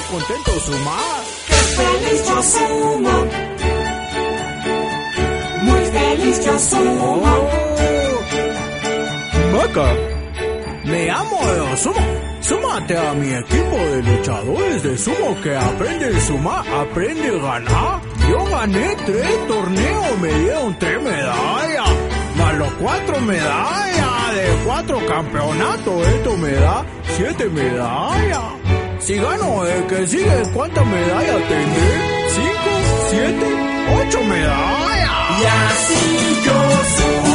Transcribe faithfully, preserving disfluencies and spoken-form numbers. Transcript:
contento sumar. ¡Qué feliz yo sumo! Muy feliz yo sumo. Oh. Maca, me amo de sumo. Súmate a mi equipo de luchadores de sumo que aprende a sumar, aprende a ganar. Yo gané tres torneos, me dieron tres medallas, más los cuatro medallas de cuatro campeonatos, esto me da siete medallas. Si gano el que sigue, ¿cuántas medallas tendré? Cinco, siete, ocho medallas. Y así yo sumo.